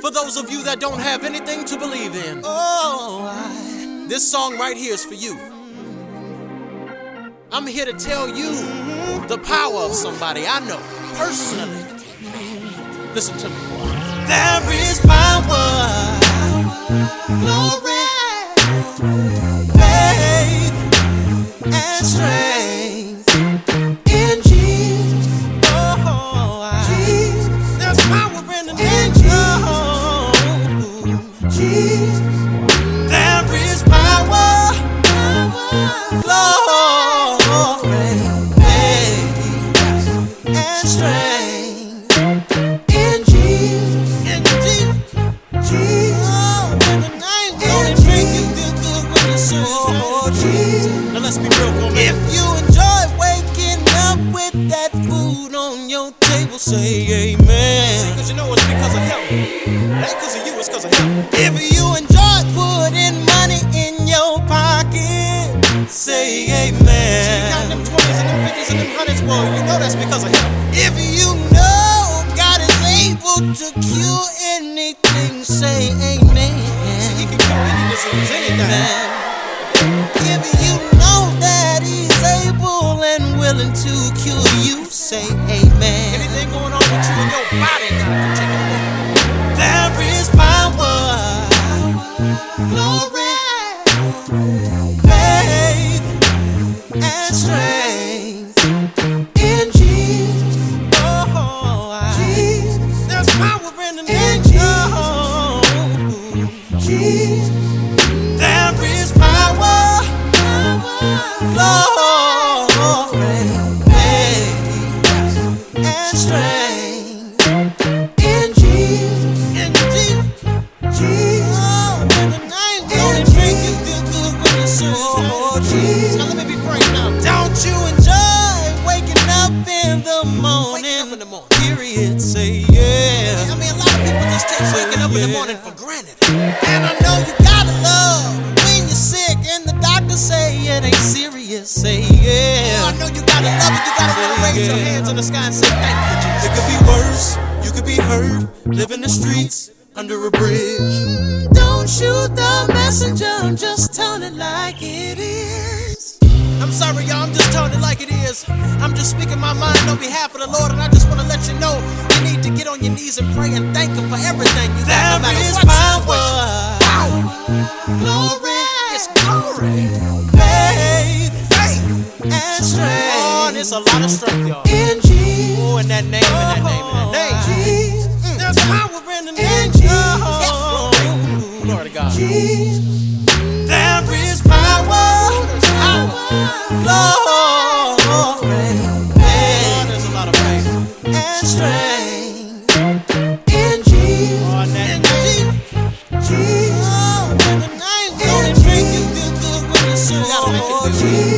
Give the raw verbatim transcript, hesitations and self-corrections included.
For those of you that don't have anything to believe in, oh, I, this song right here is for you. I'm here to tell you the power of somebody I know personally. Listen to me. There is power, glory, faith, and strength in Jesus. Oh, Jesus. There's power in the name of Jesus. There is power, glory, faith, and strength in Jesus. In Jesus. Jesus. Oh, in the name of Jesus. You feel good when you serve. Oh, Jesus. Now let's be real for a minute. If you enjoy waking up with that food on your table, say amen. See, cause you know it's because of him. It ain't cause of you, it's cause of him. If you enjoy putting money in your pocket, say amen. See, you got them twenties and them fifties and them hundreds, well, you know that's because of him. If you know God is able to cure anything, say amen. See, he can cure any disease, anything. If you know that he's able and willing to cure you, say amen. Anything going on with you in your body, God can take it away. There is power, glory, faith, and strength in Jesus. Oh, Jesus. There's power in the name of Jesus. There is power, glory, faith, and strength in Jesus. In Jesus. Jesus. Oh, in the name of Jesus. You feel good when you serve. Oh, Jesus. Now let me be frank now. Don't you enjoy waking up in the morning? Waking up in the morning. Period. Say yeah. I mean, a lot of people just take waking up in the morning for granted. And I know you gotta love when you're sick and the doctor say it ain't serious. Say yeah. Oh, I know you gotta love it. You gotta wanna raise your hands in the sky and say thank you, Jesus. It could be worse. You could be hurt, live in the streets under a bridge. Don't shoot the messenger. I'm just telling it like it is. I'm sorry, y'all. I'm just telling it like it is. I'm just speaking my mind on behalf of the Lord, and I just want to let you know you need to get on your knees and pray and thank Him for everything you got. There is power, power, glory, it's glory, faith, faith, and strength. Oh, and it's a lot of strength, y'all. In Jesus. Oh, in that name, in that name, in that name. Jesus. Mm. There's power in the name of Jesus. Oh, glory to God. Jesus. There is power, glory, faith, there's a lot of faith, and strength in Jesus. Oh, in that name. Jesus. Oh, in the name of Jesus. You feel good when you serve. You gotta make it feel good.